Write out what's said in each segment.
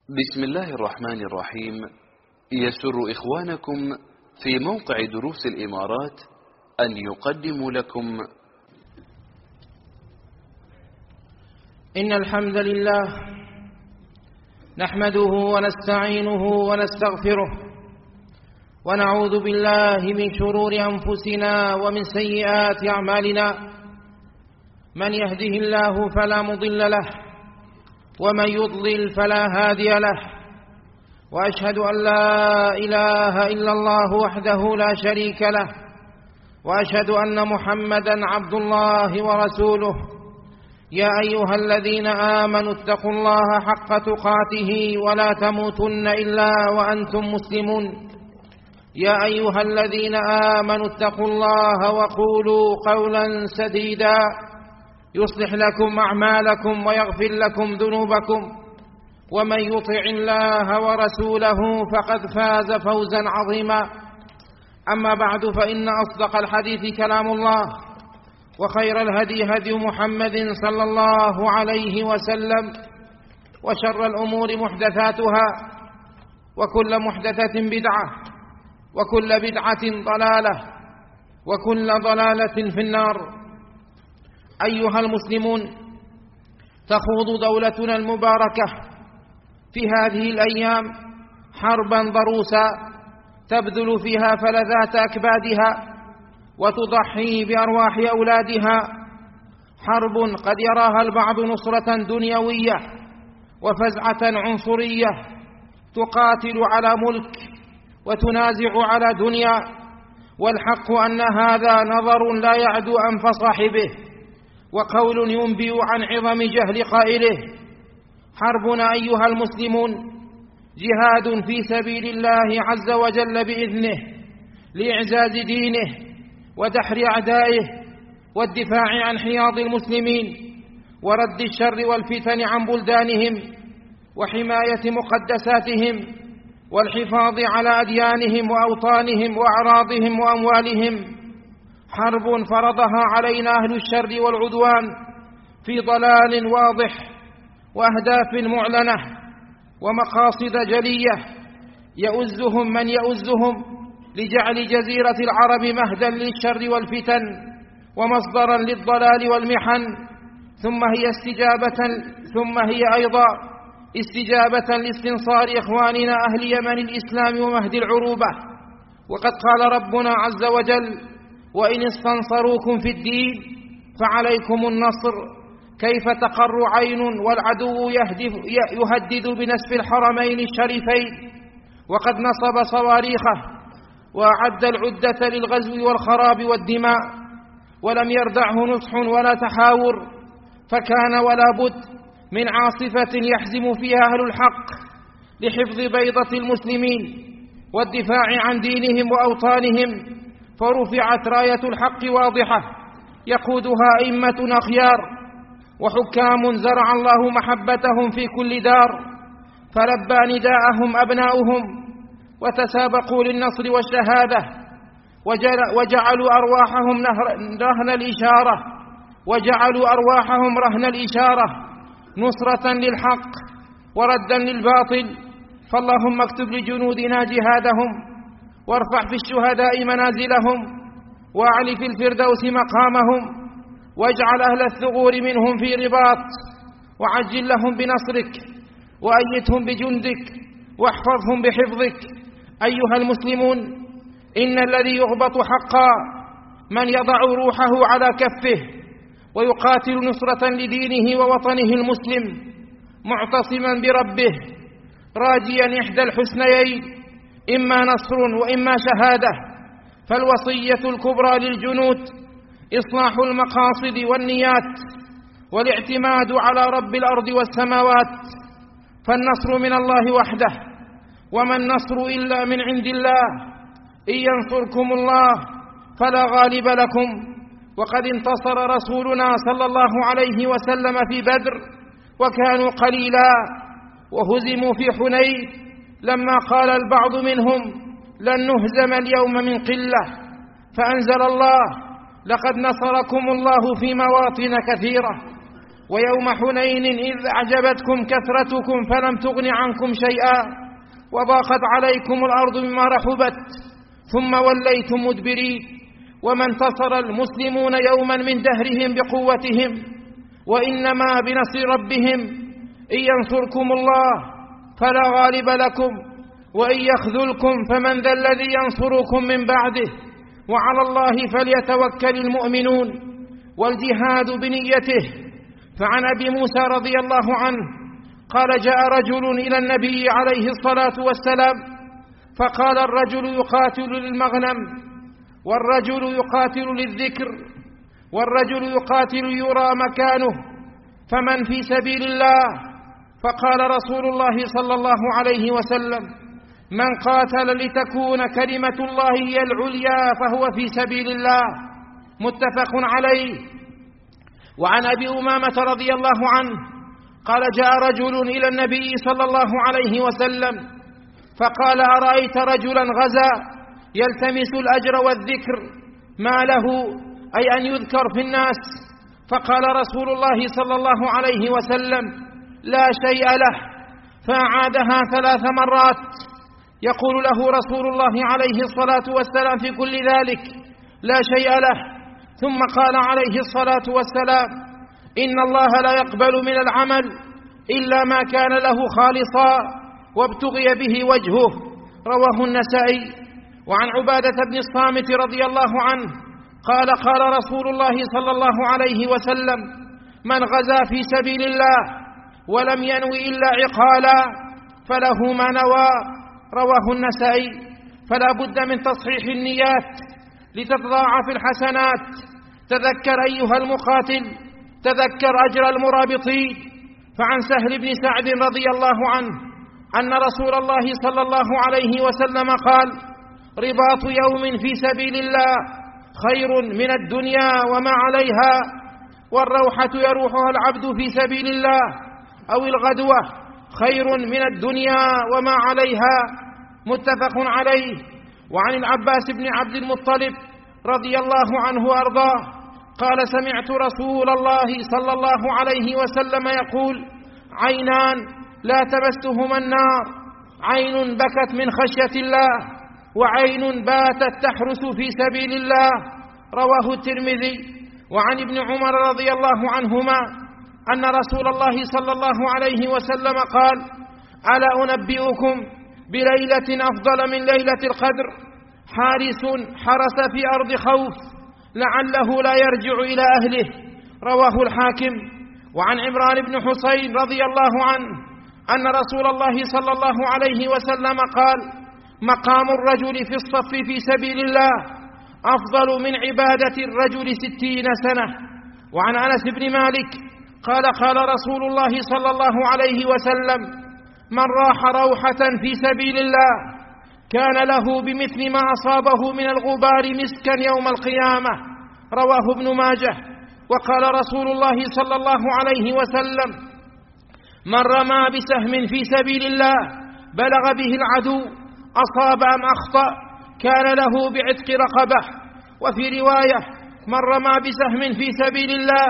بسم الله الرحمن الرحيم. يسر إخوانكم في موقع دروس الإمارات أن يقدموا لكم إن الحمد لله نحمده ونستعينه ونستغفره ونعوذ بالله من شرور أنفسنا ومن سيئات أعمالنا. من يهده الله فلا مضل له ومن يضلل فلا هادي له، وأشهد أن لا إله إلا الله وحده لا شريك له، وأشهد أن محمدا عبد الله ورسوله. يا أيها الذين آمنوا اتقوا الله حق تقاته ولا تموتن إلا وأنتم مسلمون. يا أيها الذين آمنوا اتقوا الله وقولوا قولا سديدا يصلح لكم أعمالكم ويغفر لكم ذنوبكم، ومن يطع الله ورسوله فقد فاز فوزا عظيما. أما بعد، فإن أصدق الحديث كلام الله، وخير الهدي هدي محمد صلى الله عليه وسلم، وشر الأمور محدثاتها، وكل محدثة بدعة، وكل بدعة ضلالة، وكل ضلالة في النار. أيها المسلمون، تخوض دولتنا المباركة في هذه الأيام حربا ضروسا تبذل فيها فلذات أكبادها وتضحي بأرواح أولادها. حرب قد يراها البعض نصرة دنيوية وفزعة عنصرية، تقاتل على ملك وتنازع على دنيا، والحق أن هذا نظر لا يعدو أنف صاحبه، وقول ينبئ عن عظم جهل قائله. حربنا أيها المسلمون جهاد في سبيل الله عز وجل بإذنه لإعزاز دينه ودحر أعدائه والدفاع عن حياض المسلمين ورد الشر والفتن عن بلدانهم وحماية مقدساتهم والحفاظ على أديانهم وأوطانهم وأعراضهم وأموالهم. حرب فرضها علينا أهل الشر والعدوان في ضلال واضح وأهداف معلنة ومقاصد جلية يؤزهم من يؤزهم لجعل جزيرة العرب مهدا للشر والفتن ومصدرا للضلال والمحن. ثم هي أيضا استجابة لاستنصار إخواننا أهل يمن الإسلام ومهد العروبة. وقد قال ربنا عز وجل: وإن استنصروكم في الدين فعليكم النصر. كيف تقر عين والعدو يهدد بنسف الحرمين الشريفين وقد نصب صواريخه وأعد العدة للغزو والخراب والدماء، ولم يردعه نصح ولا تحاور، فكان ولا بد من عاصفة يحزم فيها أهل الحق لحفظ بيضة المسلمين والدفاع عن دينهم وأوطانهم. فرفعت راية الحق واضحة يقودها أئمة أخيار وحكام زرع الله محبتهم في كل دار، فلبى نداءهم أبناؤهم وتسابقوا للنصر والشهادة، وجعلوا أرواحهم رهن الإشارة نصرة للحق وردا للباطل. فاللهم اكتب لجنودنا جهادهم، وارفع في الشهداء منازلهم، واعل في الفردوس مقامهم، واجعل أهل الثغور منهم في رباط، وعجل لهم بنصرك، وأيدهم بجندك، واحفظهم بحفظك. أيها المسلمون، إن الذي يغبط حقا من يضع روحه على كفه ويقاتل نصرة لدينه ووطنه المسلم معتصما بربه راجيا إحدى الحسنيين، إما نصر وإما شهادة. فالوصية الكبرى للجنود إصلاح المقاصد والنيات والاعتماد على رب الأرض والسماوات، فالنصر من الله وحده، وما النصر إلا من عند الله. إن ينصركم الله فلا غالب لكم. وقد انتصر رسولنا صلى الله عليه وسلم في بدر وكانوا قليلا، وهزموا في حنين لما قال البعض منهم: لن نهزم اليوم من قلة، فأنزل الله: لقد نصركم الله في مواطن كثيرة ويوم حنين إذ أعجبتكم كثرتكم فلم تغن عنكم شيئا وضاقت عليكم الأرض بما رحبت ثم وليتم مدبرين. وما انتصر المسلمون يوما من دهرهم بقوتهم وإنما بنصر ربهم. إن ينصركم الله فلا غالب لكم وإن يخذلكم فمن ذا الذي ينصركم من بعده وعلى الله فليتوكل المؤمنون. والجهاد بنيته. فعن أبي موسى رضي الله عنه قال جاء رجل إلى النبي عليه الصلاة والسلام فقال الرجل يقاتل للمغنم والرجل يقاتل للذكر والرجل يقاتل يرى مكانه فمن في سبيل الله؟ فقال رسول الله صلى الله عليه وسلم من قاتل لتكون كلمة الله هي العليا فهو في سبيل الله. متفق عليه. وعن أبي أمامة رضي الله عنه قال جاء رجل إلى النبي صلى الله عليه وسلم فقال أرأيت رجلا غزا يلتمس الأجر والذكر ما له أي أن يذكر في الناس؟ فقال رسول الله صلى الله عليه وسلم لا شيء له. فأعادها 3 مرات يقول له رسول الله عليه الصلاة والسلام في كل ذلك لا شيء له. ثم قال عليه الصلاة والسلام إن الله لا يقبل من العمل إلا ما كان له خالصا وابتغي به وجهه. رواه النسائي. وعن عبادة بن الصامت رضي الله عنه قال قال رسول الله صلى الله عليه وسلم من غزا في سبيل الله ولم ينوي إلا عقالا فله ما نوى. رواه النسائي. فلا بد من تصحيح النيات لتتضاعف الحسنات. تذكر أيها المقاتل تذكر أجر المرابطين. فعن سهل بن سعد رضي الله عنه أن رسول الله صلى الله عليه وسلم قال رباط يوم في سبيل الله خير من الدنيا وما عليها. والروحة يروحها العبد في سبيل الله أو الغدوة خير من الدنيا وما عليها. متفق عليه. وعن العباس بن عبد المطلب رضي الله عنه وأرضاه قال سمعت رسول الله صلى الله عليه وسلم يقول عينان لا تمسهما النار عين بكت من خشية الله وعين باتت تحرس في سبيل الله. رواه الترمذي. وعن ابن عمر رضي الله عنهما أن رسول الله صلى الله عليه وسلم قال ألا أنبئكم بليلة أفضل من ليلة القدر حارس حرس في أرض خوف لعله لا يرجع إلى أهله. رواه الحاكم. وعن عمران بن حسين رضي الله عنه أن رسول الله صلى الله عليه وسلم قال مقام الرجل في الصف في سبيل الله أفضل من عبادة الرجل 60 سنة. وعن أنس بن مالك قال قال رسول الله صلى الله عليه وسلم من راح روحة في سبيل الله كان له بمثل ما أصابه من الغبار مسكا يوم القيامة. رواه ابن ماجه. وقال رسول الله صلى الله عليه وسلم من رمى بسهم في سبيل الله بلغ به العدو أصاب أم أخطأ كان له بعتق رقبة. وفي رواية من رمى بسهم في سبيل الله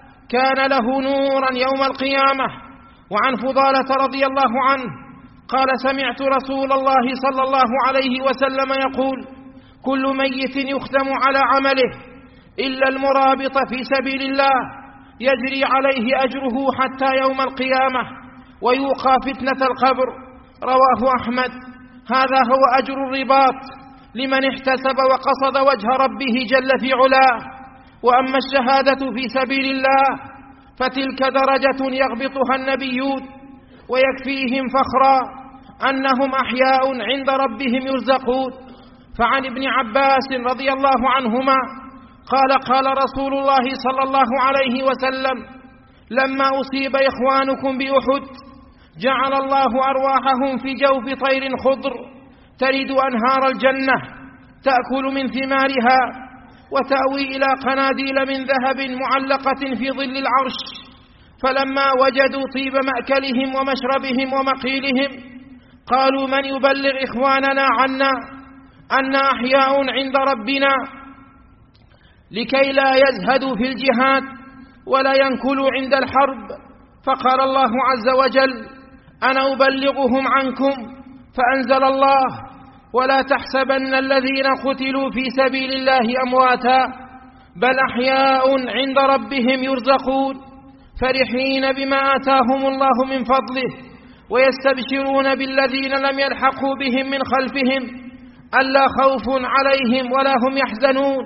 كان له نورا يوم القيامة. وعن فضالة رضي الله عنه قال سمعت رسول الله صلى الله عليه وسلم يقول كل ميت يختم على عمله إلا المرابط في سبيل الله يجري عليه أجره حتى يوم القيامة ويوقى فتنة القبر. رواه أحمد. هذا هو أجر الرباط لمن احتسب وقصد وجه ربه جل في علاه. وأما الشهادة في سبيل الله فتلك درجة يغبطها النبيون ويكفيهم فخرا أنهم أحياء عند ربهم يرزقون. فعن ابن عباس رضي الله عنهما قال قال رسول الله صلى الله عليه وسلم لما أصيب إخوانكم بأحد جعل الله أرواحهم في جوف طير خضر ترد أنهار الجنة تأكل من ثمارها وتأوي إلى قناديل من ذهب معلقة في ظل العرش. فلما وجدوا طيب مأكلهم ومشربهم ومقيلهم قالوا من يبلغ إخواننا عنا أن أحياء عند ربنا لكي لا يزهدوا في الجهاد ولا ينكلوا عند الحرب. فقال الله عز وجل: أنا أبلغهم عنكم. فأنزل الله: ولا تحسبن الذين قتلوا في سبيل الله أمواتا بل أحياء عند ربهم يرزقون فرحين بما آتاهم الله من فضله ويستبشرون بالذين لم يلحقوا بهم من خلفهم ألا خوف عليهم ولا هم يحزنون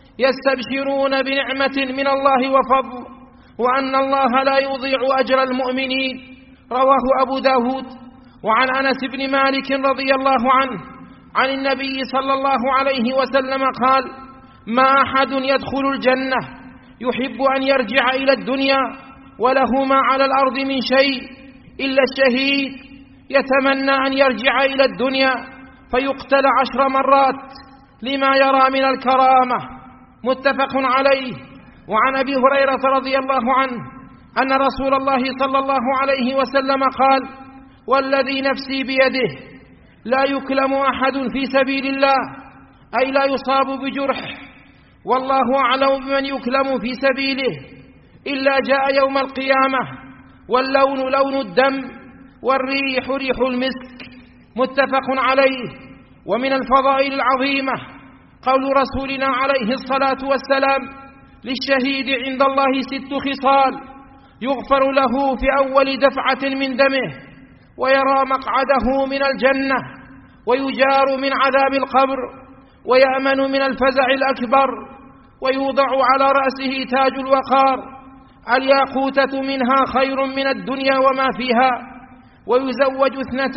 يستبشرون بنعمة من الله وفضل وأن الله لا يضيع أجر المؤمنين. رواه أبو داود. وعن أنس بن مالك رضي الله عنه عن النبي صلى الله عليه وسلم قال: ما أحد يدخل الجنة يحب أن يرجع إلى الدنيا وله ما على الأرض من شيء إلا الشهيد يتمنى أن يرجع إلى الدنيا فيقتل 10 مرات لما يرى من الكرامة. متفق عليه. وعن أبي هريرة رضي الله عنه أن رسول الله صلى الله عليه وسلم قال: والذي نفسي بيده لا يكلم أحد في سبيل الله أي لا يصاب بجرح والله أعلم بمن يكلم في سبيله إلا جاء يوم القيامة واللون لون الدم والريح ريح المسك. متفق عليه. ومن الفضائل العظيمة قول رسولنا عليه الصلاة والسلام: للشهيد عند الله 6 خصال يغفر له في أول دفعة من دمه ويرى مقعده من الجنة ويجار من عذاب القبر ويأمن من الفزع الأكبر ويوضع على رأسه تاج الوقار الياقوتة منها خير من الدنيا وما فيها ويزوج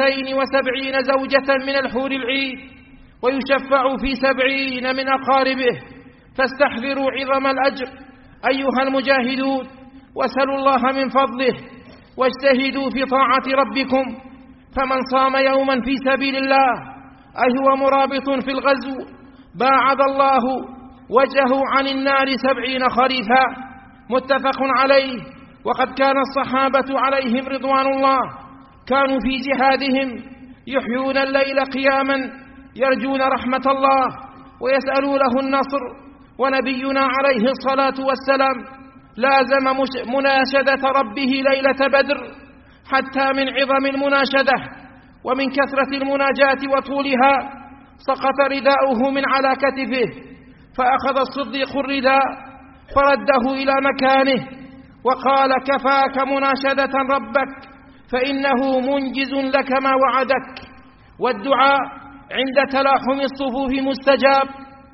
72 زوجة من الحور العين ويشفع في 70 من أقاربه. فاستحضروا عظم الأجر أيها المجاهدون واسألوا الله من فضله واجتهدوا في طاعة ربكم. فمن صام يوما في سبيل الله أي هو مرابط في الغزو باعد الله وجهه عن النار 70 خريفا. متفق عليه. وقد كان الصحابة عليهم رضوان الله كانوا في جهادهم يحيون الليل قياما يرجون رحمة الله ويسألونه النصر. ونبينا عليه الصلاة والسلام لازم مناشدة ربه ليلة بدر حتى من عظم المناشدة ومن كثرة المناجاة وطولها سقط رداؤه من على كتفه فأخذ الصديق الرداء فرده إلى مكانه وقال: كفاك مناشدة ربك فإنه منجز لك ما وعدك. والدعاء عند تلاحم الصفوف مستجاب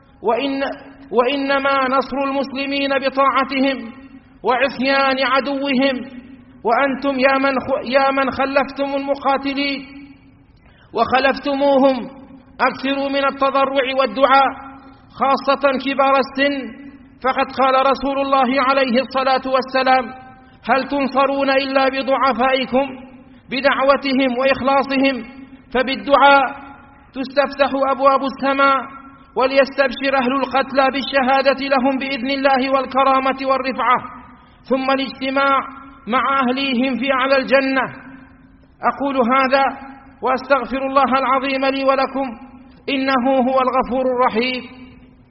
وإنما نصر المسلمين بطاعتهم وعصيان عدوهم. وأنتم يا من خلفتم المقاتلين وخلفتموهم أكثروا من التضرع والدعاء خاصة كبار السن. فقد قال رسول الله عليه الصلاة والسلام: هل تنصرون إلا بضعفائكم بدعوتهم وإخلاصهم؟ فبالدعاء تستفتح أبواب السماء وليستبشر أهل القتلى بالشهادة لهم بإذن الله والكرامة والرفعة ثم الاجتماع مع أهليهم في أعلى الجنة. أقول هذا وأستغفر الله العظيم لي ولكم إنه هو الغفور الرحيم.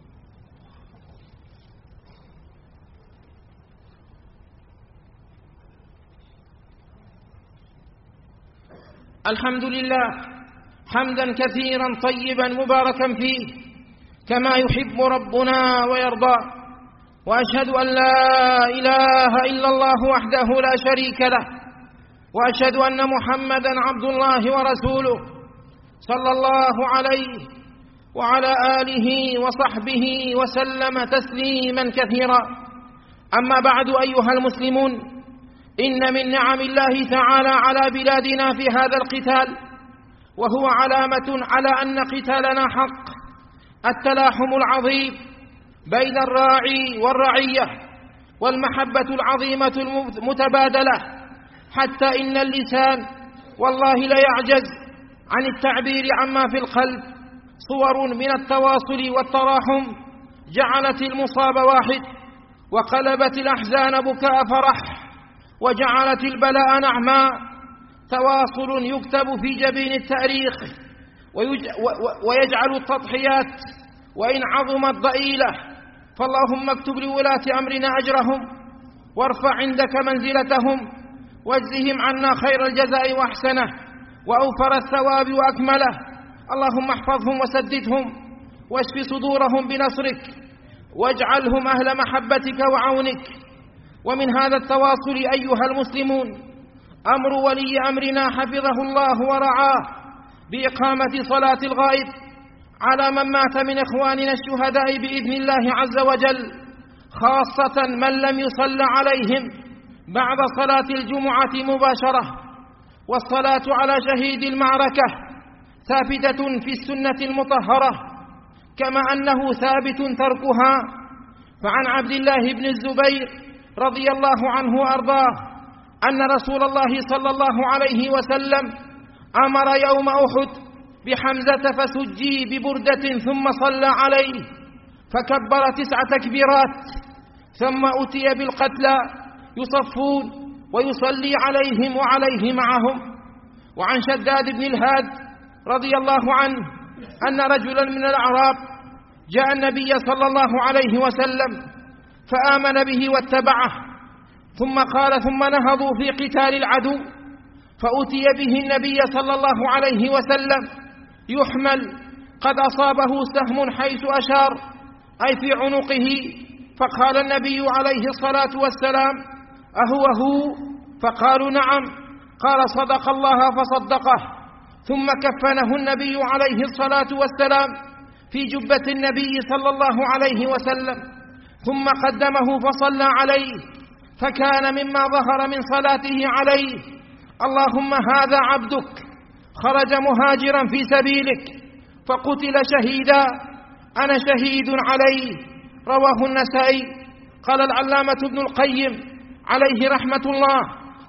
الحمد لله حمدا كثيرا طيبا مباركا فيه كما يحب ربنا ويرضى. وأشهد أن لا إله إلا الله وحده لا شريك له وأشهد أن محمدا عبد الله ورسوله صلى الله عليه وعلى آله وصحبه وسلم تسليما كثيرا. أما بعد أيها المسلمون، إن من نعم الله تعالى على بلادنا في هذا القتال وهو علامة على أن قتالنا حق التلاحم العظيم بين الراعي والرعية والمحبة العظيمة المتبادلة حتى إن اللسان والله لا يعجز عن التعبير عما في القلب. صور من التواصل والتراحم جعلت المصاب واحد وقلبت الأحزان بكاء فرح وجعلت البلاء نعما. تواصل يكتب في جبين التاريخ ويجعل التضحيات وإن عظمت ضئيلة. فاللهم اكتب لولاة أمرنا أجرهم وارفع عندك منزلتهم، واجزهم عنا خير الجزاء وأحسنه وأوفر الثواب وأكمله. اللهم احفظهم وسددهم، واشف صدورهم بنصرك، واجعلهم أهل محبتك وعونك. ومن هذا التواصل أيها المسلمون أمر ولي أمرنا حفظه الله ورعاه بإقامة صلاة الغائب على من مات من إخواننا الشهداء بإذن الله عز وجل، خاصة من لم يصل عليهم بعد صلاة الجمعة مباشرة. والصلاة على شهيد المعركة ثابتة في السنة المطهرة، كما أنه ثابت تركها. فعن عبد الله بن الزبير رضي الله عنه وأرضاه أن رسول الله صلى الله عليه وسلم أمر يوم أحد بحمزة فسجي ببردة ثم صلى عليه، فكبر 9 تكبيرات، ثم أتي بالقتلى يصفون ويصلي عليهم وعليه معهم. وعن شداد بن الهاد رضي الله عنه أن رجلا من الأعراب جاء النبي صلى الله عليه وسلم فآمن به واتبعه، ثم قال: ثم نهضوا في قتال العدو، فأتي به النبي صلى الله عليه وسلم يحمل قد أصابه سهم حيث أشار، أي في عنقه. فقال النبي عليه الصلاة والسلام: أهو؟ فقالوا: نعم. قال: صدق الله فصدقه. ثم كفنه النبي عليه الصلاة والسلام في جبة النبي صلى الله عليه وسلم، ثم قدمه فصلى عليه، فكان مما ظهر من صلاته عليه: اللهم هذا عبدك خرج مهاجرا في سبيلك فقتل شهيدا، أنا شهيد عليه. رواه النسائي. قال العلامة ابن القيم عليه رحمة الله: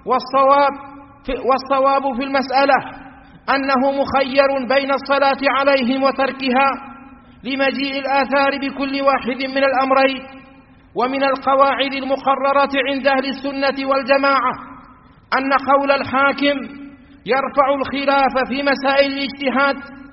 والصواب في المسألة أنه مخير بين الصلاة عليهم وتركها لمجيء الآثار بكل واحد من الأمرين. ومن القواعد المقررة عند أهل السنة والجماعة أن قول الحاكم يرفع الخلاف في مسائل الاجتهاد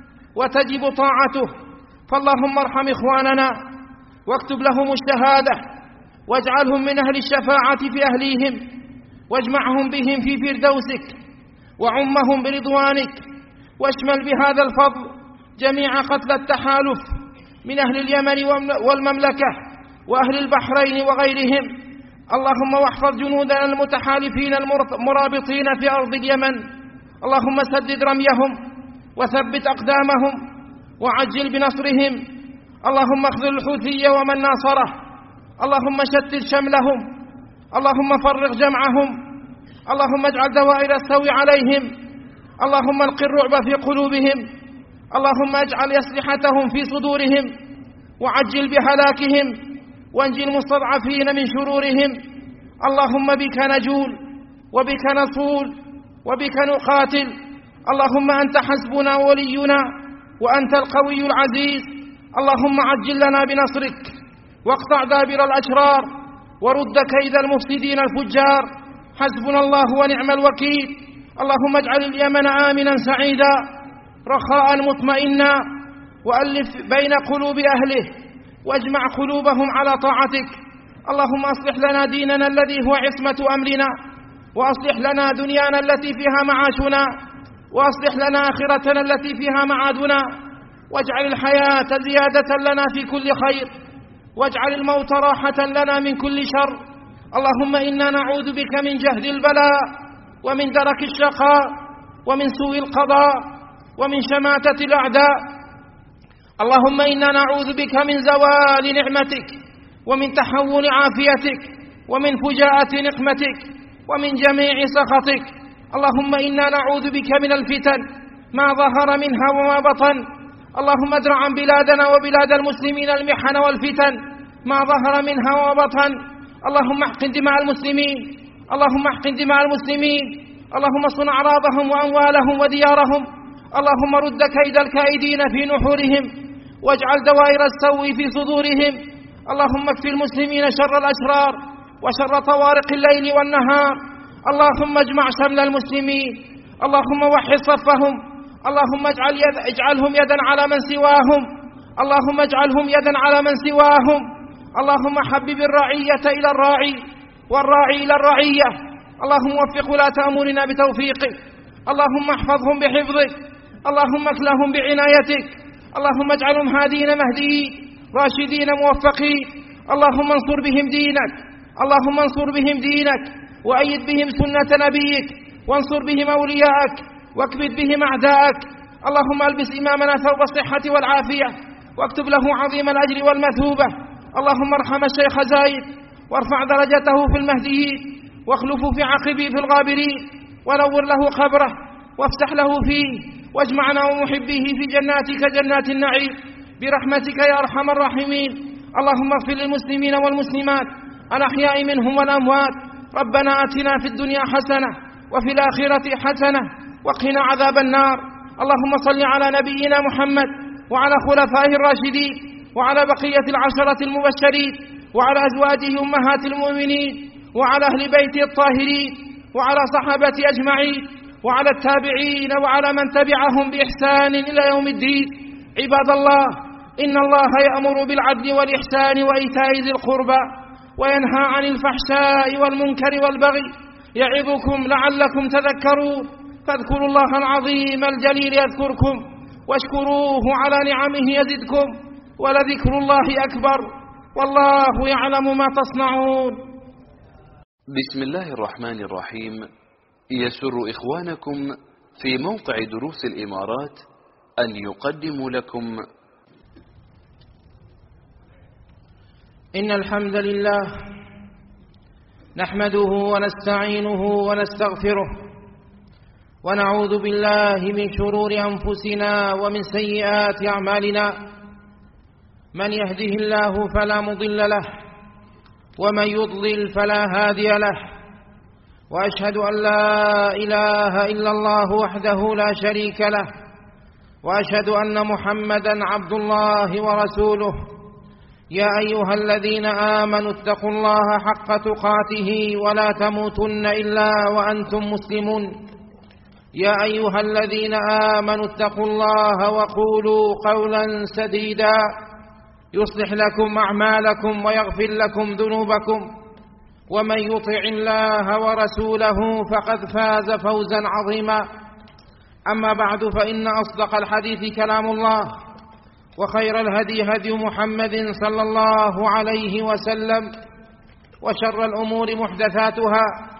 وتجب طاعته. فاللهم ارحم إخواننا واكتب لهم الشهادة، واجعلهم من أهل الشفاعة في أهليهم، واجمعهم بهم في فردوسك، وعمهم برضوانك، واشمل بهذا الفضل جميع قتلى التحالف من أهل اليمن والمملكة وأهل البحرين وغيرهم. اللهم واحفظ جنودنا المتحالفين المرابطين في أرض اليمن. اللهم سدد رميهم وثبت أقدامهم وعجل بنصرهم. اللهم اخذل الحوثي ومن ناصره. اللهم شتت شملهم. اللهم فرق جمعهم. اللهم اجعل دوائر السوء عليهم. اللهم الق الرعب في قلوبهم. اللهم اجعل أسلحتهم في صدورهم وعجل بهلاكهم، وانجي المستضعفين من شرورهم. اللهم بك نجول وبك نصول وبك نقاتل. اللهم أنت حسبنا ولينا وأنت القوي العزيز. اللهم عجل لنا بنصرك واقطع دابر الأشرار ورد كيد المفسدين الفجار. حسبنا الله ونعم الوكيل. اللهم اجعل اليمن آمنا سعيدا رخاء مطمئنا، وألف بين قلوب أهله واجمع قلوبهم على طاعتك. اللهم أصلح لنا ديننا الذي هو عصمة أمرنا، وأصلح لنا دنيانا التي فيها معاشنا، وأصلح لنا آخرتنا التي فيها معادنا، واجعل الحياة زيادة لنا في كل خير، واجعل الموت راحة لنا من كل شر. اللهم إنا نعوذ بك من جهد البلاء ومن درك الشقاء ومن سوء القضاء ومن شماتة الأعداء. اللهم إنا نعوذ بك من زوال نعمتك ومن تحول عافيتك ومن فجاءة نقمتك ومن جميع سخطك. اللهم إنا نعوذ بك من الفتن ما ظهر منها وما بطن. اللهم ادرع عن بلادنا وبلاد المسلمين المحن والفتن ما ظهر منها وما بطن. اللهم احقن دماء المسلمين. اللهم احقن دماء المسلمين. اللهم صن أعراضهم وأموالهم وديارهم. اللهم رد كيد الكائدين في نحورهم، واجعل دوائر السوء في صدورهم. اللهم اكفِ المسلمين شر الأشرار وشر طوارق الليل والنهار. اللهم اجمع شمل المسلمين. اللهم وحد صفهم. اللهم اجعلهم يدا على من سواهم. اللهم اجعلهم يدا على من سواهم. اللهم حبب الرعية إلى الراعي والراعي إلى الرعية. اللهم وفق ولاة أمورنا بتوفيقك، اللهم احفظهم بحفظك، اللهم اكلهم بعنايتك، اللهم اجعلهم هادين مهديين راشدين موفقين. اللهم انصر بهم دينك، اللهم انصر بهم دينك، وأيد بهم سنة نبيك، وانصر بهم أولياءك، واكبد بهم أعداءك. اللهم البس إمامنا ثوب الصحة والعافية، واكتب له عظيم الأجر والمثوبة. اللهم ارحم الشيخ زايد، وارفع درجته في المهديين، واخلفه في عقبه في الغابرين، ونور له قبره، وافتح له فيه، واجمعنا ومحبيه في جناتك جنات النعيم برحمتك يا أرحم الراحمين. اللهم اغفر للمسلمين والمسلمات الأحياء منهم والأموات. ربنا آتنا في الدنيا حسنة وفي الآخرة حسنة وقنا عذاب النار. اللهم صل على نبينا محمد وعلى خلفائه الراشدين وعلى بقية العشرة المبشرين وعلى أزواجه أمهات المؤمنين وعلى أهل بيته الطاهرين وعلى صحابته أجمعين وعلى التابعين وعلى من تبعهم بإحسان إلى يوم الدين. عباد الله، إن الله يأمر بالعدل والإحسان وإيتاء ذي القربى وينهى عن الفحشاء والمنكر والبغي يعظكم لعلكم تذكرون. فاذكروا الله العظيم الجليل يذكركم، واشكروه على نعمه يزدكم، ولذكر الله أكبر، والله يعلم ما تصنعون. بسم الله الرحمن الرحيم. يسر إخوانكم في موقع دروس الإمارات أن يقدموا لكم إن الحمد لله نحمده ونستعينه ونستغفره، ونعوذ بالله من شرور أنفسنا ومن سيئات أعمالنا. من يهده الله فلا مضل له، ومن يضلل فلا هادي له، وأشهد أن لا إله إلا الله وحده لا شريك له، وأشهد أن محمدا عبد الله ورسوله. يا أيها الذين آمنوا اتقوا الله حق تقاته ولا تموتن إلا وأنتم مسلمون. يا أيها الذين آمنوا اتقوا الله وقولوا قولا سديدا يصلح لكم أعمالكم ويغفر لكم ذنوبكم، ومن يطع الله ورسوله فقد فاز فوزا عظيما. أما بعد، فإن أصدق الحديث كلام الله، وخير الهدي هدي محمد صلى الله عليه وسلم، وشر الأمور محدثاتها،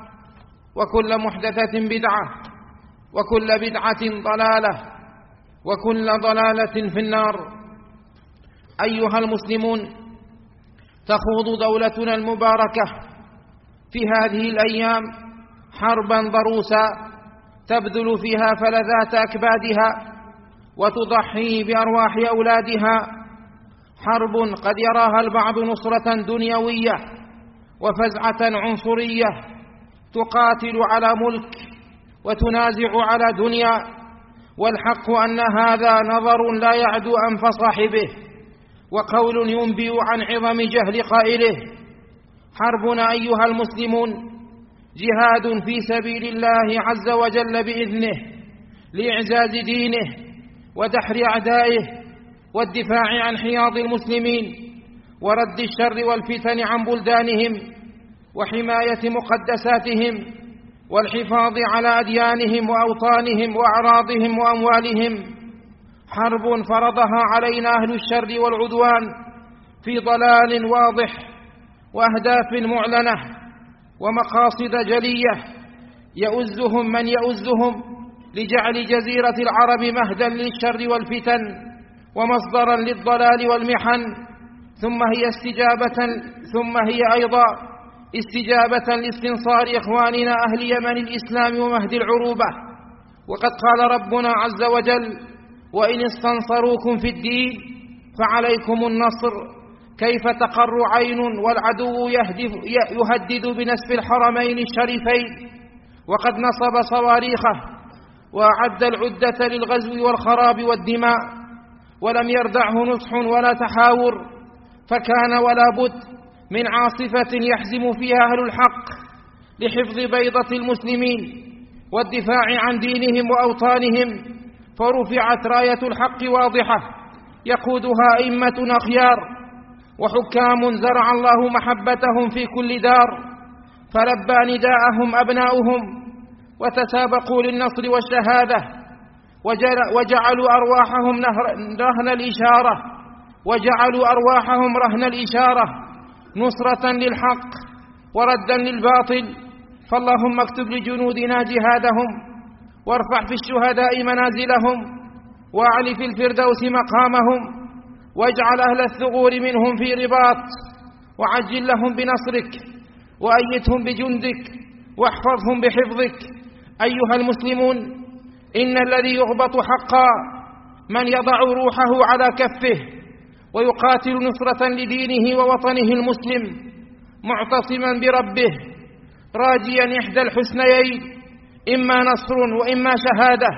وكل محدثة بدعة، وكل بدعة ضلالة، وكل ضلالة في النار. أيها المسلمون، تخوض دولتنا المباركة في هذه الأيام حربا ضروسا تبذل فيها فلذات أكبادها وتضحي بأرواح أولادها. حرب قد يراها البعض نصرة دنيوية وفزعة عنصرية، تقاتل على ملك وتنازع على دنيا، والحق أن هذا نظر لا يعدو أنف صاحبه، وقول ينبئ عن عظم جهل قائله. حربنا أيها المسلمون جهاد في سبيل الله عز وجل بإذنه لإعزاز دينه ودحر أعدائه والدفاع عن حياض المسلمين ورد الشر والفتن عن بلدانهم وحماية مقدساتهم والحفاظ على أديانهم وأوطانهم وأعراضهم وأموالهم. حرب فرضها علينا أهل الشر والعدوان في ضلال واضح وأهداف معلنة ومقاصد جلية يؤزهم من يؤزهم لجعل جزيرة العرب مهدا للشر والفتن ومصدرا للضلال والمحن. ثم هي أيضا استجابة لاستنصار إخواننا أهل يمن الإسلام ومهد العروبة. وقد قال ربنا عز وجل: وإن استنصروكم في الدين فعليكم النصر. كيف تقر عين والعدو يهدد بنسف الحرمين الشريفين وقد نصب صواريخه وأعد العدة للغزو والخراب والدماء، ولم يردعه نصح ولا تحاور، فكان ولا بد من عاصفة يحزم فيها أهل الحق لحفظ بيضة المسلمين والدفاع عن دينهم وأوطانهم، فرفعت راية الحق واضحة يقودها أئمة أخيار وحكام زرع الله محبتهم في كل دار، فلبى نداءهم أبناؤهم وتسابقوا للنصر والشهادة، وجعلوا أرواحهم رهن الإشارة نصرة للحق وردا للباطل. فاللهم اكتب لجنودنا جهادهم، وارفع في الشهداء منازلهم، واعل في الفردوس مقامهم، واجعل أهل الثغور منهم في رباط، وعجل لهم بنصرك، وأيدهم بجندك، واحفظهم بحفظك. أيها المسلمون، إن الذي يغبط حقا من يضع روحه على كفه ويقاتل نصرة لدينه ووطنه المسلم، معتصما بربه، راجيا إحدى الحسنيين، إما نصر وإما شهادة.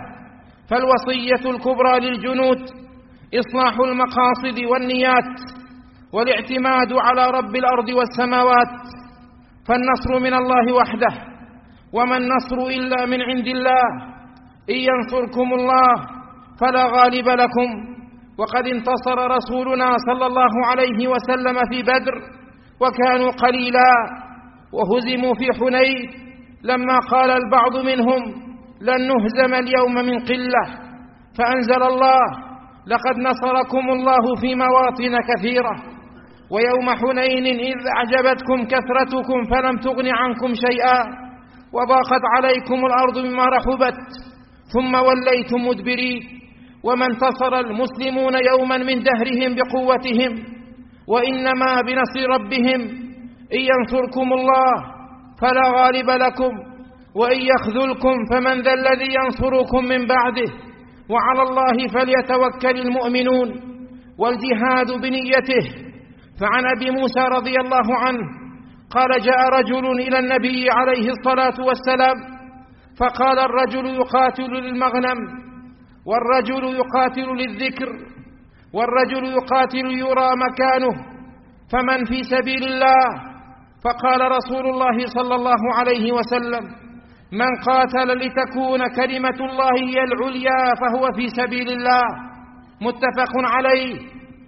فالوصية الكبرى للجنود إصلاح المقاصد والنيات، والاعتماد على رب الأرض والسماوات. فالنصر من الله وحده، وما النصر إلا من عند الله. إن ينصركم الله فلا غالب لكم. وقد انتصر رسولنا صلى الله عليه وسلم في بدر وكانوا قليلا، وهزموا في حنين لما قال البعض منهم لن نهزم اليوم من قلة، فأنزل الله لقد نصركم الله في مواطن كثيرة، ويوم حنين إذ أعجبتكم كثرتكم فلم تغن عنكم شيئا، وضاقت عليكم الأرض بما رحبت ثم وليتم مدبرين. وما انتصر المسلمون يوما من دهرهم بقوتهم، وإنما بنصر ربهم. إن ينصركم الله فلا غالب لكم، وإن يخذلكم فمن ذا الذي ينصركم من بعده، وعلى الله فليتوكل المؤمنون. والجهاد بنيته. فعن أبي موسى رضي الله عنه قال جاء رجل إلى النبي عليه الصلاة والسلام فقال الرجل يقاتل للمغنم، والرجل يقاتل للذكر، والرجل يقاتل يرى مكانه، فمن في سبيل الله؟ فقال رسول الله صلى الله عليه وسلم من قاتل لتكون كلمة الله هي العليا فهو في سبيل الله. متفق عليه.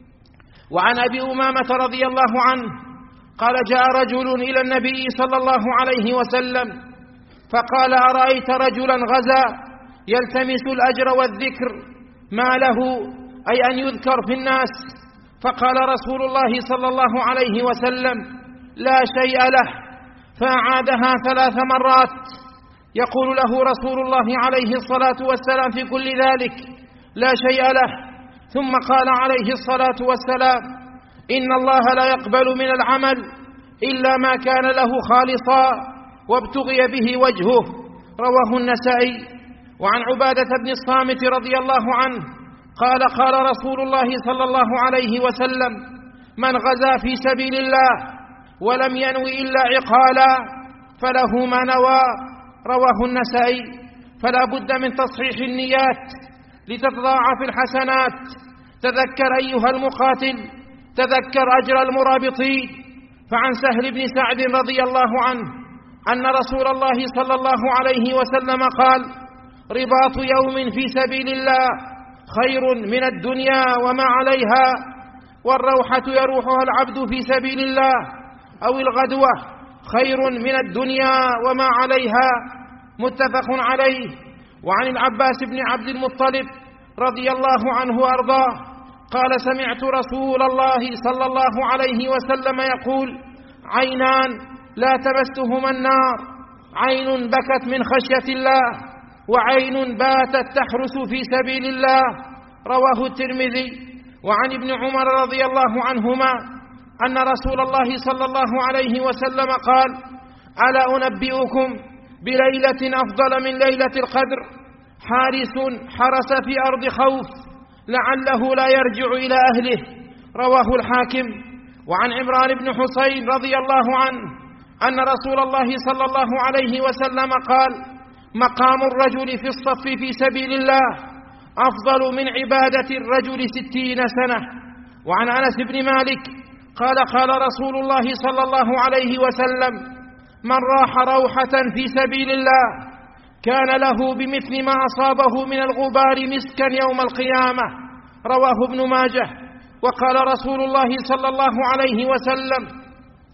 وعن أبي أمامة رضي الله عنه قال جاء رجل إلى النبي صلى الله عليه وسلم فقال أرأيت رجلا غزا يلتمس الأجر والذكر ما له أي أن يذكر في الناس؟ فقال رسول الله صلى الله عليه وسلم لا شيء له، فأعادها 3 مرات يقول له رسول الله عليه الصلاة والسلام في كل ذلك لا شيء له. ثم قال عليه الصلاة والسلام إن الله لا يقبل من العمل إلا ما كان له خالصا وابتغي به وجهه. رواه النسائي. وعن عبادة بن الصامت رضي الله عنه قال قال رسول الله صلى الله عليه وسلم من غزا في سبيل الله ولم ينوي إلا عقالا فله ما نوى. رواه النسائي. فلا بد من تصحيح النيات لتتضاعف الحسنات. تذكر أيها المقاتل، تذكر أجر المرابطين. فعن سهل بن سعد رضي الله عنه أن رسول الله صلى الله عليه وسلم قال رباط يوم في سبيل الله خير من الدنيا وما عليها، والروحة يروحها العبد في سبيل الله أو الغدوة خير من الدنيا وما عليها. متفق عليه. وعن العباس بن عبد المطلب رضي الله عنه وأرضاه قال سمعت رسول الله صلى الله عليه وسلم يقول عينان لا تمسهما النار، عين بكت من خشية الله، وعين باتت تحرس في سبيل الله. رواه الترمذي. وعن ابن عمر رضي الله عنهما أن رسول الله صلى الله عليه وسلم قال ألا أنبئكم بليلة أفضل من ليلة القدر؟ حارس حرس في أرض خوف لعله لا يرجع إلى أهله. رواه الحاكم. وعن عمران بن حسين رضي الله عنه أن رسول الله صلى الله عليه وسلم قال مقام الرجل في الصف في سبيل الله أفضل من عبادة الرجل 60 سنة. وعن أنس بن مالك قال قال رسول الله صلى الله عليه وسلم من راح روحة في سبيل الله كان له بمثل ما أصابه من الغبار مسكا يوم القيامة. رواه ابن ماجه. وقال رسول الله صلى الله عليه وسلم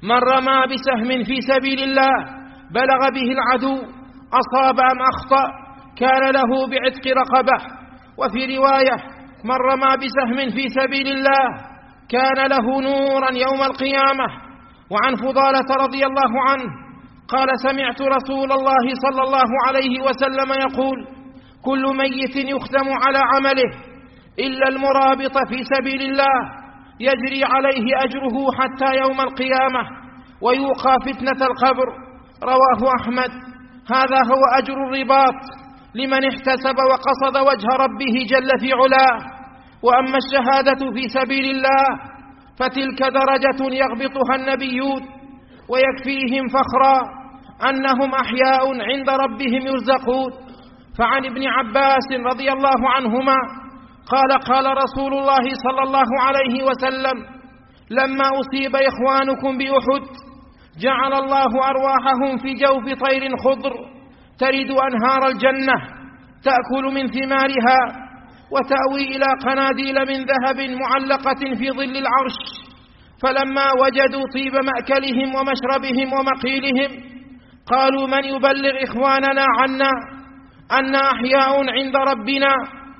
من رمى بسهم في سبيل الله بلغ به العدو أصاب أم أخطأ كان له بعتق رقبة. وفي رواية من رمى بسهم في سبيل الله كان له نورا يوم القيامة. وعن فضالة رضي الله عنه قال سمعت رسول الله صلى الله عليه وسلم يقول كل ميت يختم على عمله إلا المرابط في سبيل الله يجري عليه أجره حتى يوم القيامة ويوقى فتنة القبر. رواه أحمد. هذا هو أجر الرباط لمن احتسب وقصد وجه ربه جل في علاه. وأما الشهادة في سبيل الله فتلك درجة يغبطها النبيون ويكفيهم فخرا أنهم أحياء عند ربهم يرزقون. فعن ابن عباس رضي الله عنهما قال رسول الله صلى الله عليه وسلم لما أصيب إخوانكم بأحد جعل الله أرواحهم في جوف طير خضر ترد أنهار الجنة تأكل من ثمارها وتأوي إلى قناديل من ذهب معلقة في ظل العرش. فلما وجدوا طيب مأكلهم ومشربهم ومقيلهم قالوا من يبلغ إخواننا عنا أن أحياء عند ربنا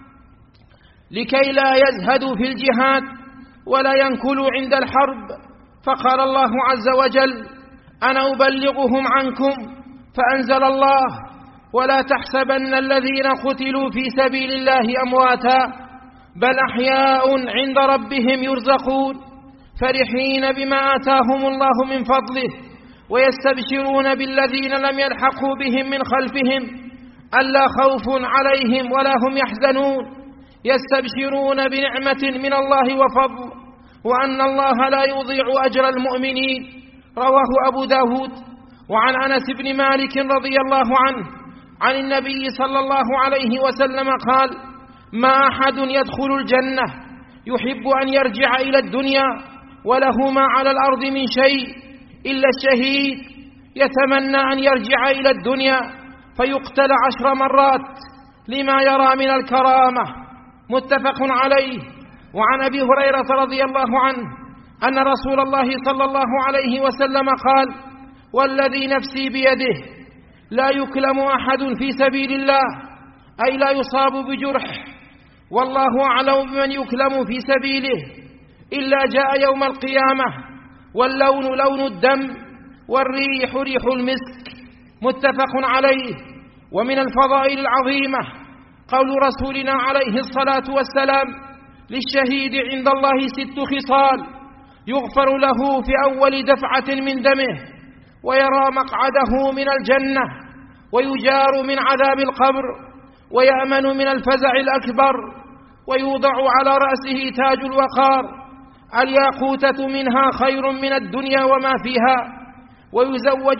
لكي لا يزهدوا في الجهاد ولا ينكلوا عند الحرب. فقال الله عز وجل أنا أبلغهم عنكم فأنزل الله ولا تحسبن الذين قتلوا في سبيل الله أمواتا بل أحياء عند ربهم يرزقون فرحين بما آتاهم الله من فضله ويستبشرون بالذين لم يلحقوا بهم من خلفهم ألا خوف عليهم ولا هم يحزنون يستبشرون بنعمة من الله وفضل وأن الله لا يضيع أجر المؤمنين. رواه أبو داود. وعن أنس بن مالك رضي الله عنه عن النبي صلى الله عليه وسلم قال ما أحد يدخل الجنة يحب أن يرجع إلى الدنيا وله ما على الأرض من شيء إلا الشهيد يتمنى أن يرجع إلى الدنيا فيقتل 10 مرات لما يرى من الكرامة. متفق عليه. وعن أبي هريرة رضي الله عنه أن رسول الله صلى الله عليه وسلم قال والذي نفسي بيده لا يكلم أحد في سبيل الله أي لا يصاب بجرح والله أعلم بمن يكلم في سبيله إلا جاء يوم القيامة واللون لون الدم والريح ريح المسك. متفق عليه. ومن الفضائل العظيمة قول رسولنا عليه الصلاة والسلام للشهيد عند الله 6 خصال يغفر له في أول دفعة من دمه ويرى مقعده من الجنة ويجار من عذاب القبر ويأمن من الفزع الأكبر ويوضع على رأسه تاج الوقار الياقوتة منها خير من الدنيا وما فيها ويزوج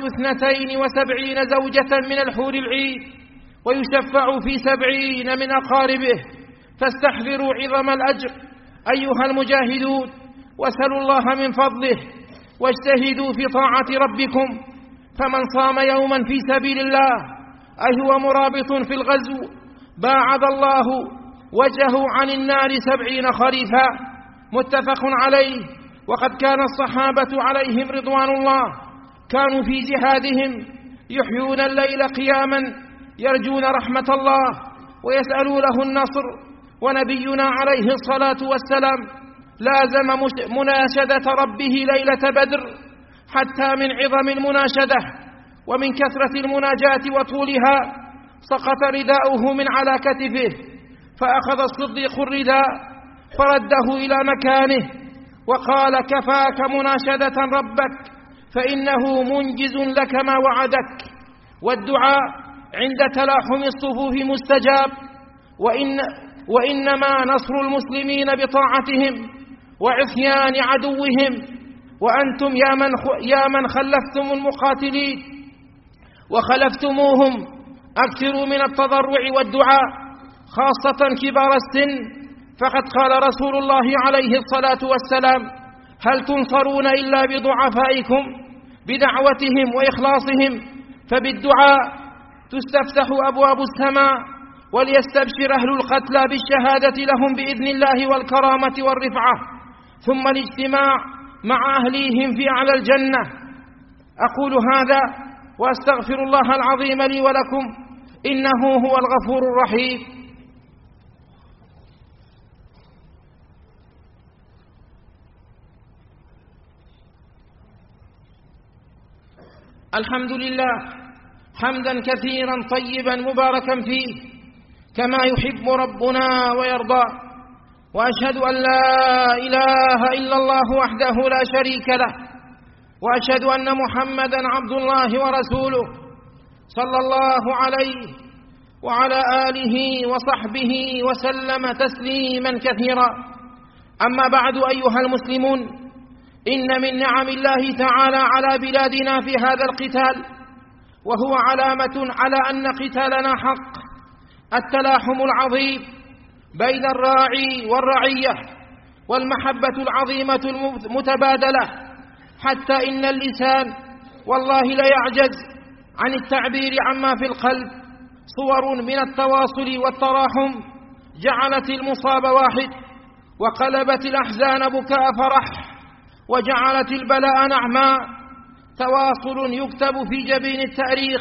72 زوجة من الحور العين ويشفع في 70 من أقاربه. فاستحضروا عظم الأجر أيها المجاهدون واسألوا الله من فضله واجتهدوا في طاعة ربكم. فمن صام يوما في سبيل الله أي هو مرابط في الغزو باعد الله وجهه عن النار 70 خريفا. متفق عليه. وقد كان الصحابة عليهم رضوان الله كانوا في جهادهم يحيون الليل قياما يرجون رحمة الله ويسألوا له النصر. ونبينا عليه الصلاة والسلام لازم مناشدة ربه ليلة بدر حتى من عظم المناشدة ومن كثرة المناجاة وطولها سقط رداؤه من على كتفه فأخذ الصديق الرداء فرده إلى مكانه وقال كفاك مناشدة ربك فإنه منجز لك ما وعدك. والدعاء عند تلاحم الصفوف مستجاب وإنما نصر المسلمين بطاعتهم وعصيان عدوهم. وأنتم يا من خلفتم المقاتلين وخلفتموهم أكثروا من التضرع والدعاء خاصة كبار السن. فقد قال رسول الله عليه الصلاة والسلام هل تنصرون إلا بضعفائكم بدعوتهم وإخلاصهم فبالدعاء تستفتح أبواب السماء وليستبشر أهل القتلى بالشهادة لهم بإذن الله والكرامة والرفعة ثم الاجتماع مع أهليهم في أعلى الجنة أقول هذا وأستغفر الله العظيم لي ولكم، إنه هو الغفور الرحيم. الحمد لله حمدا كثيرا طيبا مباركا فيه كما يحب ربنا ويرضى، وأشهد أن لا إله إلا الله وحده لا شريك له، وأشهد أن محمدا عبد الله ورسوله صلى الله عليه وعلى آله وصحبه وسلم تسليما كثيرا. أما بعد أيها المسلمون، إن من نعم الله تعالى على بلادنا في هذا القتال، وهو علامة على أن قتالنا حق، التلاحم العظيم بين الراعي والرعية، والمحبة العظيمة المتبادلة، حتى إن اللسان والله لا يعجز عن التعبير عما في القلب. صور من التواصل والتراحم جعلت المصاب واحد، وقلبت الأحزان بكاء فرح، وجعلت البلاء نعما. تواصل يكتب في جبين التاريخ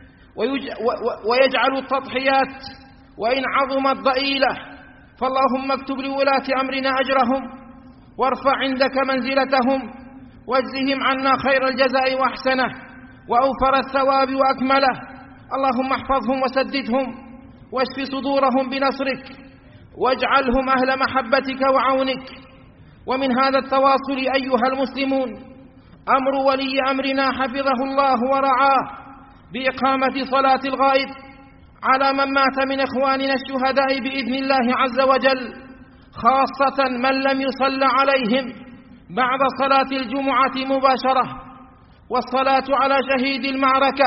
ويجعل التضحيات وإن عظمت ضئيلة. فاللهم اكتب لولاة أمرنا أجرهم، وارفع عندك منزلتهم، واجزهم عنا خير الجزاء وأحسنه وأوفر الثواب وأكمله. اللهم احفظهم وسددهم، واشف صدورهم بنصرك، واجعلهم أهل محبتك وعونك. ومن هذا التواصل أيها المسلمون أمر ولي أمرنا حفظه الله ورعاه بإقامة صلاة الغائب على من مات من إخواننا الشهداء بإذن الله عز وجل، خاصة من لم يصل عليهم بعد صلاة الجمعة مباشرة. والصلاة على شهيد المعركة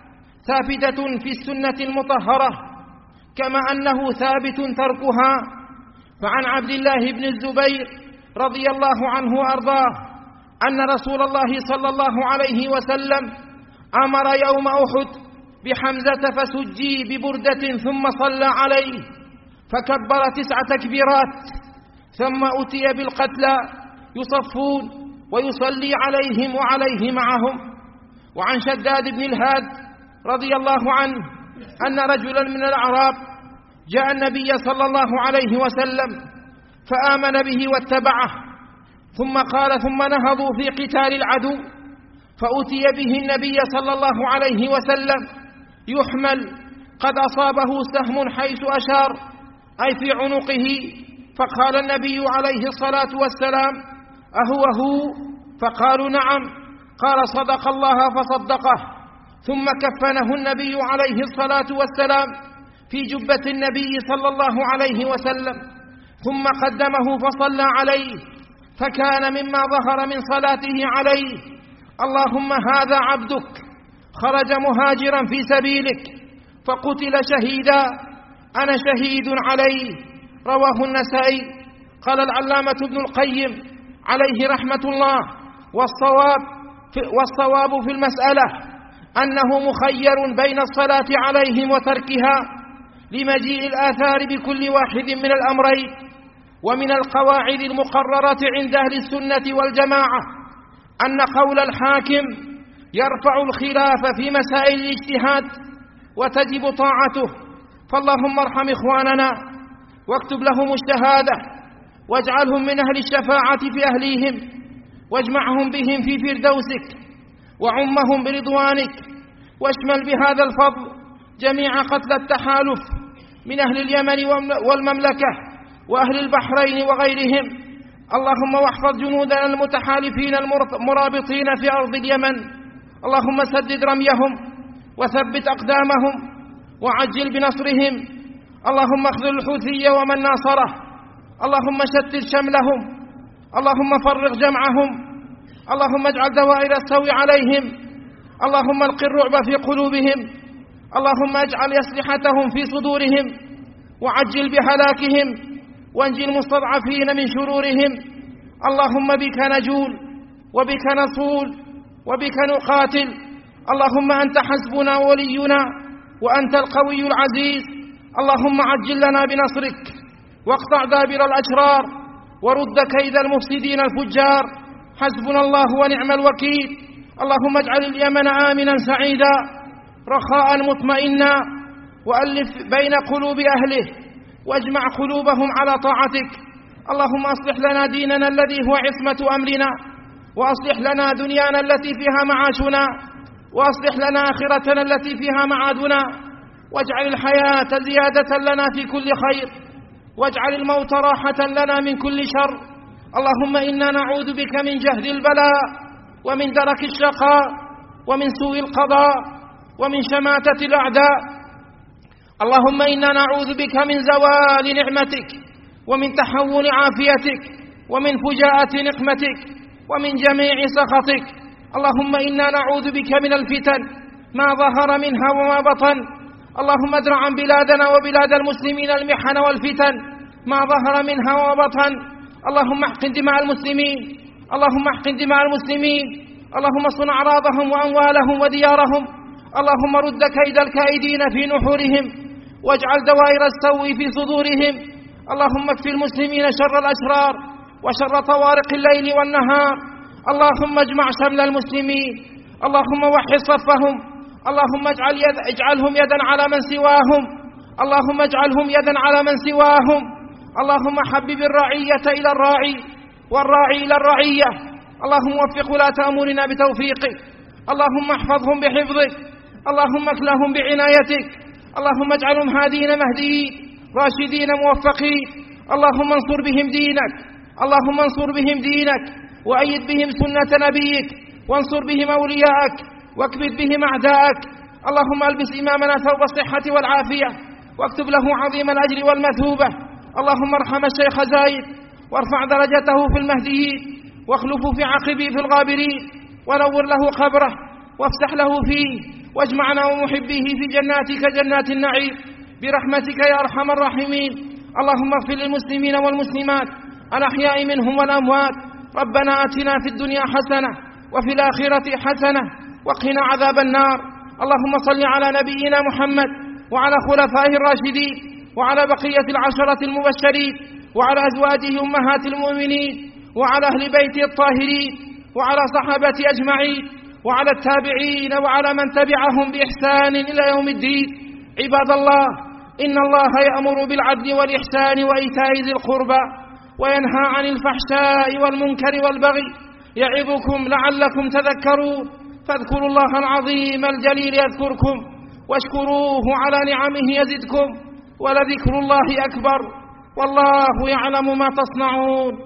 ثابتة في السنة المطهرة، كما أنه ثابت تركها. فعن عبد الله بن الزبير رضي الله عنه وأرضاه أن رسول الله صلى الله عليه وسلم أمر يوم أحد بحمزة فسجي ببردة، ثم صلى عليه فكبر 9 تكبيرات، ثم أتي بالقتلى يصفون ويصلي عليهم وعليه معهم. وعن شداد بن الهاد رضي الله عنه أن رجلا من الأعراب جاء النبي صلى الله عليه وسلم فآمن به واتبعه، ثم قال: ثم نهضوا في قتال العدو، فأتي به النبي صلى الله عليه وسلم يحمل قد أصابه سهم حيث أشار، أي في عنقه. فقال النبي عليه الصلاة والسلام: أهو هو؟ فقالوا: نعم. قال: صدق الله فصدقه. ثم كفنه النبي عليه الصلاة والسلام في جبة النبي صلى الله عليه وسلم، ثم قدمه فصلى عليه، فكان مما ظهر من صلاته عليه: اللهم هذا عبدك خرج مهاجرا في سبيلك فقتل شهيدا، أنا شهيد عليه. رواه النسائي. قال العلامة ابن القيم عليه رحمة الله: والصواب في المسألة أنه مخير بين الصلاة عليهم وتركها لمجيء الآثار بكل واحد من الأمرين. ومن القواعد المقررة عند أهل السنة والجماعة أن قول الحاكم يرفع الخلاف في مسائل الاجتهاد وتجب طاعته. فاللهم ارحم إخواننا واكتب لهم الشهادة، واجعلهم من أهل الشفاعة في أهليهم، واجمعهم بهم في فردوسك، وعمهم برضوانك، واشمل بهذا الفضل جميع قتل التحالف من أهل اليمن والمملكة وأهل البحرين وغيرهم. اللهم واحفظ جنودنا المتحالفين المرابطين في أرض اليمن. اللهم سدد رميهم وثبت أقدامهم وعجل بنصرهم. اللهم اخذل الحوثي ومن ناصره. اللهم شتت شملهم. اللهم فرق جمعهم. اللهم اجعل دوائر السوء عليهم. اللهم الق الرعب في قلوبهم. اللهم اجعل أسلحتهم في صدورهم وعجل بهلاكهم، وانجي المستضعفين من شرورهم. اللهم بك نجول وبك نصول وبك نقاتل. اللهم أنت حسبنا ولينا وأنت القوي العزيز. اللهم عجل لنا بنصرك واقطع دابر الأشرار ورد كيد المفسدين الفجار. حسبنا الله ونعم الوكيل. اللهم اجعل اليمن آمنا سعيدا رخاء مطمئنا، وألف بين قلوب أهله واجمع قلوبهم على طاعتك. اللهم أصلح لنا ديننا الذي هو عصمة أمرنا، وأصلح لنا دنيانا التي فيها معاشنا، وأصلح لنا آخرتنا التي فيها معادنا، واجعل الحياة زيادة لنا في كل خير، واجعل الموت راحة لنا من كل شر. اللهم إنا نعوذ بك من جهد البلاء، ومن درك الشقاء، ومن سوء القضاء، ومن شماتة الأعداء. اللهم إنا نعوذ بك من زوال نعمتك، ومن تحول عافيتك، ومن فجاءة نقمتك، ومن جميع سخطك. اللهم إنا نعوذ بك من الفتن ما ظهر منها وما بطن. اللهم ادرع عن بلادنا وبلاد المسلمين المحن والفتن ما ظهر منها وما بطن. اللهم احقن دماء المسلمين، اللهم احقن دماء المسلمين، اللهم صن أعراضهم وأموالهم وديارهم. اللهم رد كيد الكائدين في نحورهم، واجعل دوائر السوء في صدورهم. اللهم اكف المسلمين شر الأشرار وشر طوارق الليل والنهار. اللهم اجمع شمل المسلمين، اللهم وحد صفهم. اللهم اجعلهم يدا على من سواهم، اللهم اجعلهم يدا على من سواهم. اللهم حبب الرعية إلى الراعي، والراعي إلى الرعية. اللهم وفق ولاة أمورنا بتوفيقك، اللهم احفظهم بحفظك، اللهم اكلهم بعنايتك. اللهم اجعلهم هادين مهديين راشدين موفقين. اللهم انصر بهم دينك، اللهم انصر بهم دينك، وأيد بهم سنة نبيك، وانصر بهم أولياءك، واكبت بهم أعداءك. اللهم البس إمامنا ثوب الصحة والعافية، واكتب له عظيم الأجر والمثوبة. اللهم ارحم الشيخ زايد، وارفع درجته في المهديين، واخلفه في عقبه في الغابرين، ونور له قبره، وافسح له فيه، واجمعنا ومحبيه في جناتك جنات النعيم برحمتك يا أرحم الراحمين. اللهم اغفر للمسلمين والمسلمات الأحياء منهم والأموات. ربنا آتنا في الدنيا حسنة، وفي الآخرة حسنة، وقنا عذاب النار. اللهم صل على نبينا محمد، وعلى خلفائه الراشدين، وعلى بقية العشرة المبشرين، وعلى أزواجه أمهات المؤمنين، وعلى أهل بيته الطاهرين، وعلى صحابته أجمعين، وعلى التابعين، وعلى من تبعهم بإحسان إلى يوم الدين. عباد الله، إن الله يأمر بالعدل والإحسان وإيتاء ذي القربى، وينهى عن الفحشاء والمنكر والبغي، يعظكم لعلكم تذكرون. فاذكروا الله العظيم الجليل يذكركم، واشكروه على نعمه يزدكم، ولذكر الله أكبر، والله يعلم ما تصنعون.